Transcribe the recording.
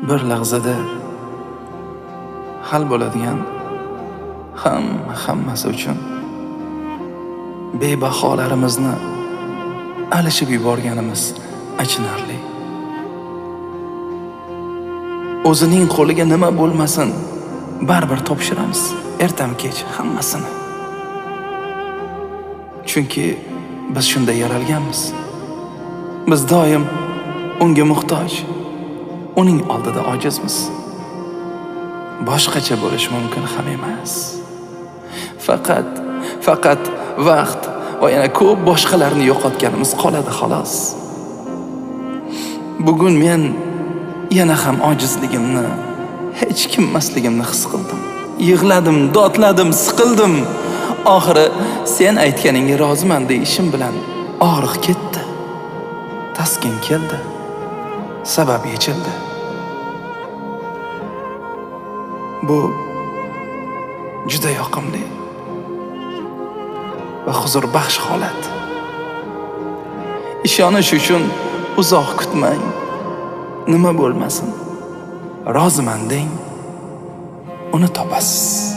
bir lahzada hal bo'ladigan hammasi uchun bebaholarimizni alishib yuborganimiz achinarli. O'zining qo'liga nima bo'lmasin, baribir topshiramiz ertam-kech hammasini. Chunki biz shunday yaralganmiz. Biz doim unga muhtoj, uning oldida ojizmiz. Boshqacha bo'lish mumkin ham emas. Faqat vaqt va yana ko'p boshqalarni yo'qotganimiz qoladi xolos. Bugun men yana ham ojizligimni, hech kim emasligimni his qildim. Yig'ladim, dodladim, siqildim. Oxiri sen aytganingga roziman deyishim bilan og'riq ketdi. Taskin keldi. Sabab yechildi. Bu juda yoqimli va huzurbaxsh holat. Ishonish uchun uzoq kutmang. Nima bo'lmasin, roziman deng, uni topasiz.